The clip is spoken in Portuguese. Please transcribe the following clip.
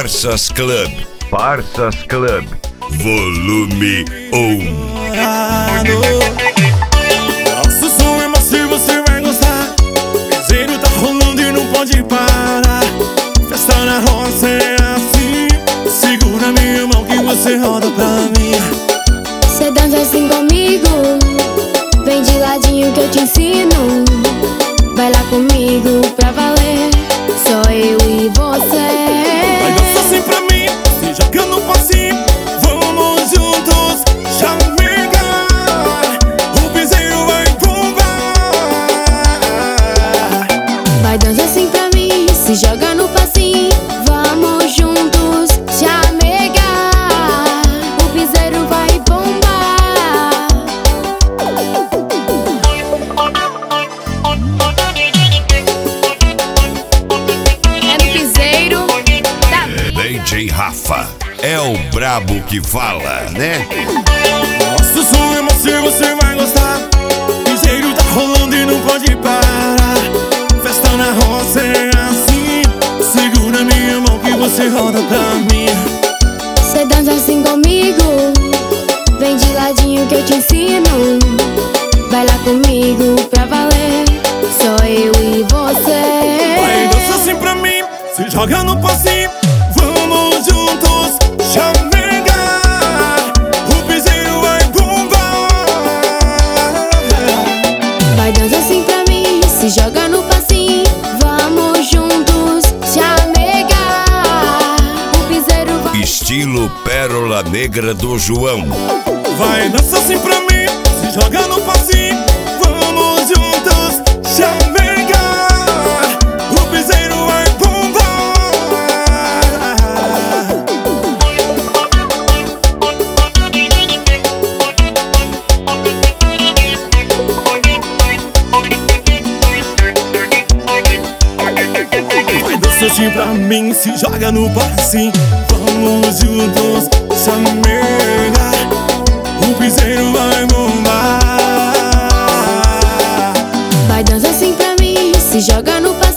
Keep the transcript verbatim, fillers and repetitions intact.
Farsas Club. Farsas Club. Volume um. Nosso som é macio, você vai gostar. Piseiro tá rolando e não pode parar. Festa na roça é assim. Segura minha mão que você roda pra mim. Cê dança assim comigo, vem de ladinho que eu te ensino. Vai lá comigo pra valer, só eu e você. Vai dançar assim pra mim, se joga no passinho. Vamos juntos chamegar. O piseiro vai bombar. Vai dançar assim pra mim, se joga no passinho. Vamos juntos chamegar. O piseiro vai bombar. É no piseiro da D J Rafa é o brabo que fala, né? Nosso som é macio, você vai gostar. Piseiro tá rolando e não pode parar. Festa na roça é assim. Segura minha mão que você roda pra mim. Cê dança assim comigo, vem de ladinho que eu te ensino. Vai lá comigo pra valer, só eu e você. Vai dançar assim pra mim, se joga no passinho. Vamos juntos chamegar. O piseiro vai bombar. Vai dançar assim pra mim, se joga no passinho. Vamos juntos chamegar. O piseiro vai. Estilo Pérola Negra do João. Vai dançar assim pra mim, se joga no passinho. Vamos juntos chamegar. O piseiro vai bombar. Vai dançar assim pra mim, se joga no passinho. Vamos juntos chamegar. O piseiro vai bombar. Vai dançar assim pra mim, se joga no passinho.